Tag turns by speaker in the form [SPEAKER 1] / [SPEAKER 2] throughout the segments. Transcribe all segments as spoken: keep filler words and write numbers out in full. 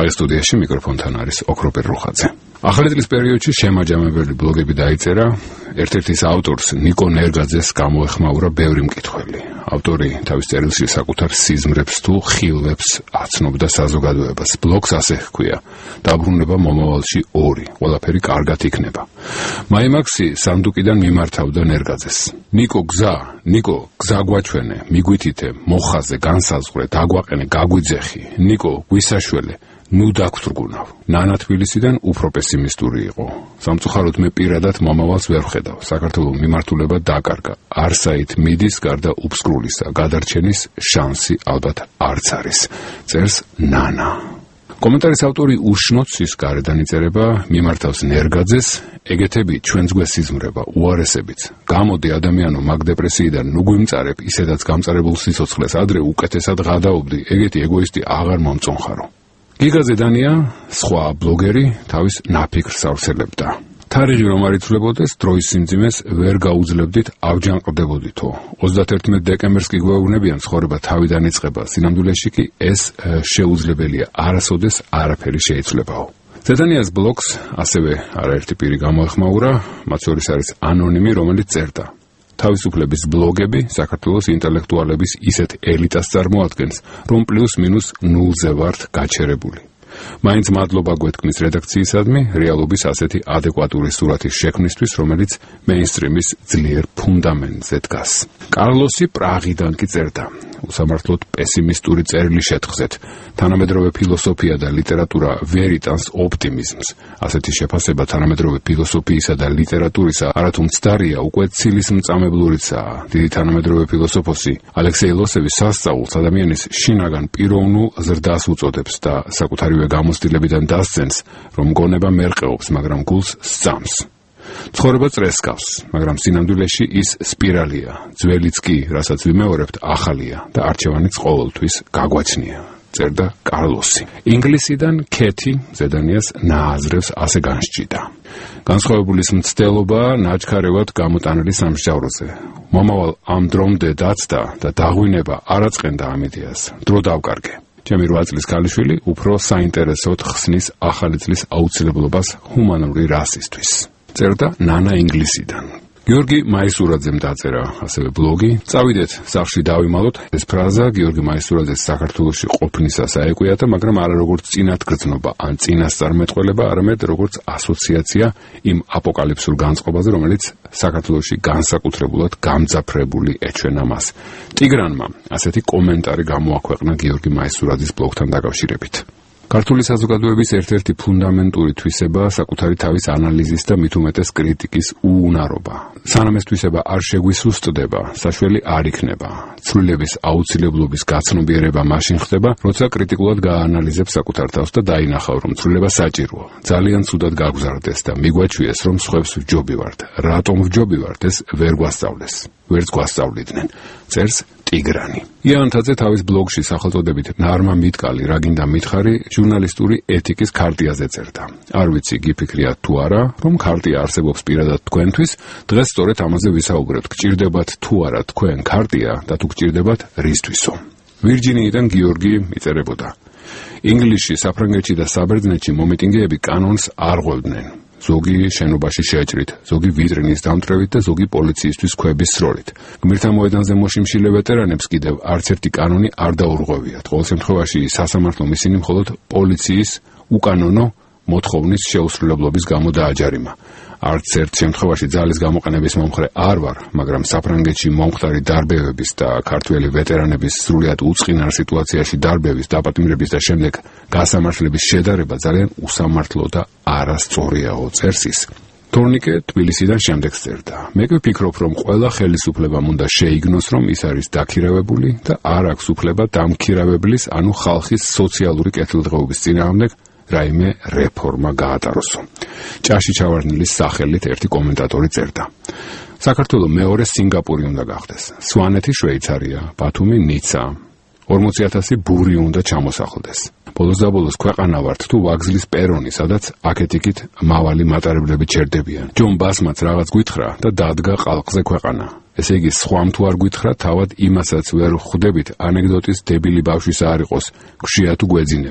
[SPEAKER 1] აი სტუდიაში მიკროფონთან არის ოქროპერ რუხაძე. ახალი წლის პერიოდში შემაჯამებელი ბლოგები დაიწერა. ერთ-ერთ ის ავტორს ნიკო ნერგაძეს გამოეხმაურა ბევრი მკითხველი. ავტორი თავის წერილში საკუთარ სიზმრებს თუ ხილვებს აცნობდა საზოგადოებას. ბლოგს ასე ჰქვია: დაბრუნება მომავალში ორი, ყველაფერი კარგად იქნება. მაიმაქსი სანდუკიდან მიმართავდა ნერგაძეს. ნიკო გზა, ნიკო გზა გვაჩვენე, მიგვითითე, მოხაზე, განსაზღვრე, დაგვაყენე, გაგვიძეხი. ნიკო გვისაშველე, ნუ დაგვრგუნავ. ნანა თბილისიდან უფრო პესიმისტური იყო. სამწუხაროდ მე პირადად მომავალს ვერ ვხედავ. საქართველოს მიმართულება დაკარგა. არსაით მიდის გარდა უფსკრულისა, გადარჩენის შანსი ალბათ არც არის. წერს ნანა. კომენტარის ავტორი უშნოც ის გარედან იწერება, მიმართავს ნერგაძეს, ეგეთები ჩვენს გვესიზმრება, უარესებიც. გამოდი ადამიანო, მაგ დეპრესიიდან ნუ გვიმწარებ, ისედაც გამწარებულ სიცოცხლეს ადრე უკეთესად ღადაობდი, ეგეთი ეგოისტი აღარ მომწონხარო. გიგა ზედანია, სხვა ბლოგერი, თავის ნაფიქრს ავრცელებდა. თარიღი რომ არ იცვლებოდეს, დროის სიმძიმეს ვერ გაუძლებდით, ავჯანყდებოდითო. ოცდაათერთმეტ დეკემბერს კი გვეუბნებიან, ცხოვრება თავიდან იწყება, სინამდვილეში კი ეს შეუძლებელია, არასოდეს არაფერი შეიცვლებაო. ზედანიას ბლოგს ასევე არაერთი პირი გამოეხმაურა, მათ შორის არის ანონიმი, რომელიც წერდა: თავისუფლების ბლოგები საქართველოს ინტელექტუალების ისეთ ელიტას წარმოადგენს, რომ პლუს მინუს ნულზე ვართ გაჩერებული. მაინც მადლობა გვეთქმის რედაქციისადმი რეალობის ასეთი ადეკვატური სურათის შექმნისთვის, რომელიც მეინსტრიმის ძლიერ ფუნდამენტზე დგას. კარლოსი პრაღიდან კი წერდა: უსამართლოდ პესიმისტური წერილი შეთხზეთ. თანამედროვე ფილოსოფია და ლიტერატურა ვერ იტანს ოპტიმიზმს. ასეთი შეფასება თანამედროვე ფილოსოფიისა და ლიტერატურისა არათუ მცდარია, უკვე ცილის მწამებლურიცაა. დიდი თანამედროვე ფილოსოფოსი ალექსეი ლოსევი სასწაულს ადამიანის შინაგან პიროვნულ ზრდას უწოდებს და საკუთარივე გამოცდილებიდან დასცენს, რომ გონება მერყეობს, მაგრამ გულს სწამს. ცხოვრება წრესკავს, მაგრამ სინამდვილეში ის სპირალია. ძველიც კი, რასაც ვიმეორებთ, ახალია და არჩევანიც ყოველთვის გაგვაჩნია. წერდა კარლოსი. ინგლისიდან კეთი ზედანიას ნააზრევს ასე განსჭიდა. განსხვავებულის მცდელობა ნაჩქარევად გამოტანილი სამსჯავროზე. მომავალ ამ დრომდე დაცდა და დაღვინება არ აწყენდა ამ იდეას. დრო დავკარგე. ჩემი რვა წლის ქალიშვილი უფრო საინტერესოდ ხსნის ახალი წლის აუცილებლობას ჰუმანური რასისთვის. წერდა ნანა ინგლისიდან. გიორგი მაისურაძემ დაწერა ასევე ბლოგი. წავიდეთ სახლში დავიმალოთ. ეს ფრაზა გიორგი მაისურაძეს საქართველოში ყოფნისას აეკვიათა, მაგრამ არა როგორც წინათგრძნობა ან წინასწარმეტყველება, არამედ როგორც ასოციაცია იმ აპოკალიფსურ განწყობაზე, რომელიც საქართველოში განსაკუთრებულად გამძაფრებული ეჩვენა მას. ტიგრანმა ასეთი კომენტარი გამოაქვეყნა გიორგი მაისურაძის ბლოგთან დაკავშირებით. ქართული საზოგადოების ერთ-ერთი ფუნდამენტური თვისება საკუთარი თავის ანალიზის და მით უმეტეს კრიტიკის უუნარობა. სანამ ეს თვისება არ შეგვისუსტდება, საშველი არ იქნება. ცვლილების აუცილებლობის გაცნობიერება მაშინ ხდება, როცა კრიტიკულად გააანალიზებს საკუთარ თავს და დაინახავ, რომ ცვლილება საჭიროა. ძალიან ცუდად გაგზარდეს და მიგვაჩვიეს, რომ სხვებს ვჯობივართ. რატომ ვჯობივართ, ეს ვერ გვასწავლეს. ვერც გვასწავლიდნენ. წერს ტიგრანი. იანთაძე თავის ბლოგში სახელწოდებით ნარმა მიტკალი რა გინდა მითხარი ჟურნალისტური ეთიკის ქარტიაზე წერდა. არ ვიცი გიფიქრიათ თუ არა, რომ ქარტია არსებობს პირადად თქვენთვის, დღეს სწორედ ამაზე ვისაუბრებთ. გჭირდებათ თუ არა თქვენ ქარტია და თუ გჭირდებათ რისთვისო. ვირჯინიიდან გიორგი იწერებოდა: ინგლისში, საფრანგეთში და საბერძნეთში მომიტინგეები კანონს არ ღვევდნენ. ზოგი შენობაში შეჭრით, ზოგი ვიტრინის დამტვრევით და ზოგი პოლიციისთვის ქვების სროლით. გმირთა მოედანზე მოშიმშილე ვეტერანებს კიდევ არც ერთი კანონი არ დაურღვევიათ. ყოველ შემთხვევაში სასამართლომ ისინი მხოლოდ პოლიციის უკანონო მოთხოვნის შეუსრულებლობის გამო დააჯარიმა. არც ერთ შემთხვევაში ძალის გამოყენების მომხრე არ ვარ, მაგრამ საფრანგეთში მომხდარი დარბევების და ქართველი ვეტერანების სრულიად უწყინარ სიტუაციაში დარბევის, დაპატიმრების და შემდეგ გასამართლების შედარება ძალიან უსამართლო და არასწორიაო, წერს ის. თორნიკე თბილისიდან შემდეგს წერდა: მე კი ვფიქრობ, რომ ყველა ხელისუფლებამ უნდა შეიგნოს, რომ ის არის დაქირავებული და არ აქვს უფლება დამქირავებლის, ანუ ხალხის სოციალური კეთილდღეობის წინააღმდეგ რაიმე რეფორმა გაატაროსო. ჭაში ჩავარდნილის სახელით ერთი კომენტატორი წერდა: საქართველოს მეორე სინგაპური უნდა გახდეს, სვანეთი შვეიცარია, ბათუმი ნიცა, ორმოცი ათასი ბური უნდა ჩამოსახლდეს. ბოლოს და ბოლოს ქვეყანა ვართ თუ ვაგზლის პერონი, სადაც აქეთ-იქით მავალი მატარებლები ჩერდებიან. ჯონ ბასმაც რაღაც გვითხრა და დადგა ყალყზე ქვეყანა. ესე იგი, სხვამ თუ არ გვითხრა, თავად იმასაც ვერ ხვდებით, ანეკდოტის დებილი ბავშვის არ იყოს, გშია თუ გვეძინება.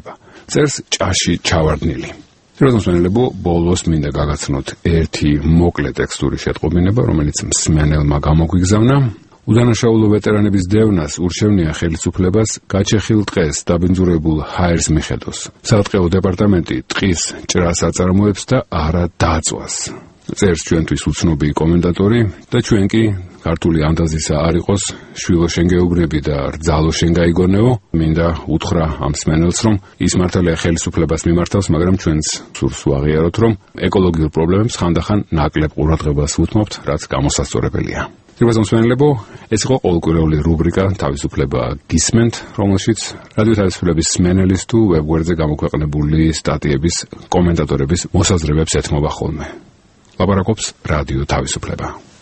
[SPEAKER 1] წერს ჭაში ჩავარდნილი. Როდოსმენელებო ბოლოს მინდა გაგაცნოთ ერთი მოკლე ტექსტური შეტყობინება, რომელიც მსმენელმა გამოგვიგზავნა. უდანაშაულო ვეტერანების დევნას ურჩევნია ხელისუფლებას გაჩეხილ ტყეს დაბინძურებულ ჰაერს მიხედოს. სატყეო დეპარტამენტი ტყის ჭრას აწარმოებს და არა დაწვას. წერს ჩვენთვის უცნობი კომენტატორი და ჩვენ კი ქართული ანდაზისა არ იყოს, შვილო შენ გეუბნები და რძალო შენ გაიგონეო. მინდა უთხრა ამ მსმენელს, რომ ის მართალია ხელისუფლებას მიმართავს, მაგრამ ჩვენს სურს ვაღიაროთ, რომ ეკოლოგიურ პრობლემებს ხანდახან ნაკლებ ყურადღებას ვუთმობთ, რაც გამოსასწორებელია. Trebuie să-mi spune, ეს იყო ყოველკვირეული რუბრიკა თავისუფლება გისმენთ, რომელშიც რადიო თავისუფლების მსმენელის თუ ვებგვერდზე გამოქვეყნებული სტატიების კომენტატორების მოსაზრებებს ეთმობა ხოლმე. ლაპარაკობს რადიო თავისუფლება.